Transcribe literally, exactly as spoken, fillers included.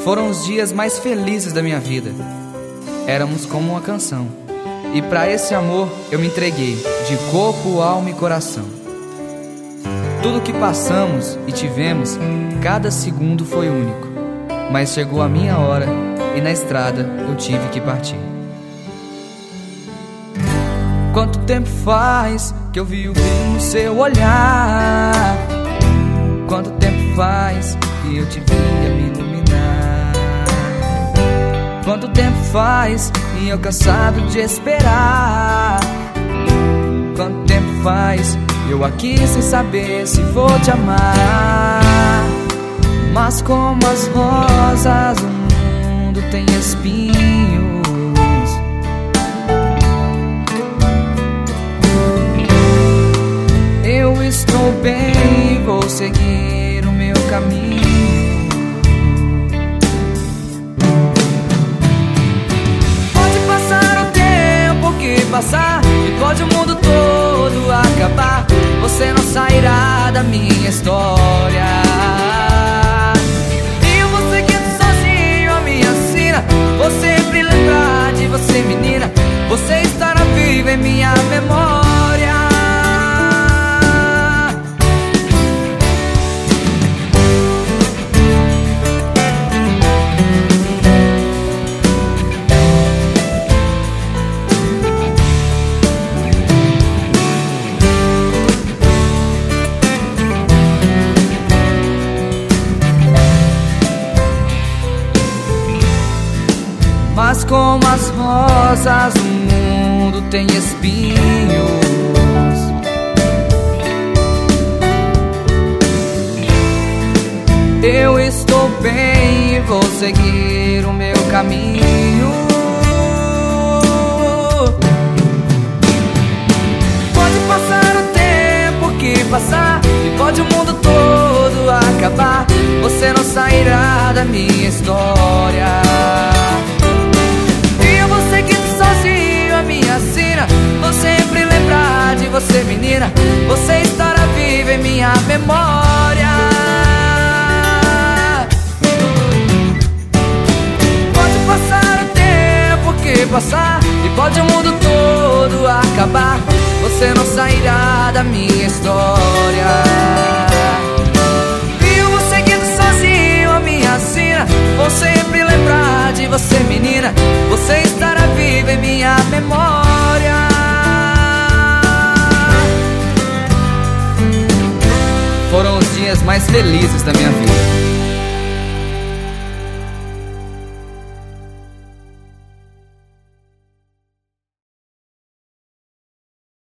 Foram os dias mais felizes da minha vida. Éramos como uma canção, e pra esse amor eu me entreguei, de corpo, alma e coração. Tudo que passamos e tivemos, cada segundo foi único. Mas chegou a minha hora e na estrada eu tive que partir. Quanto tempo faz que eu vi o brilho no seu olhar? Quanto tempo faz que eu te via me iluminar? Quanto tempo faz e eu cansado de esperar? Quanto tempo faz eu aqui sem saber se vou te amar? Mas como as rosas, o mundo tem espinhos. Eu estou bem e vou seguir o meu caminho. Pode passar o tempo que passar, e pode o mundo todo acabar, você não sairá da minha história. E eu vou seguindo sozinho a minha sina. Vou sempre lembrar de você, menina. Você estará viva em minha memória. Mas como as rosas, o mundo tem espinhos. Eu estou bem e vou seguir o meu caminho. Pode passar o tempo que passar, e pode o mundo todo acabar, você não sairá da minha história. Vou sempre lembrar de você, menina. Você estará viva em minha memória. Pode passar o tempo que passar, e pode o mundo todo acabar, você não sairá da minha história. E eu vou seguindo sozinho a minha sina. Vou sempre lembrar de você, menina. Você estará viva em minha memória. Foram os dias mais felizes da minha vida.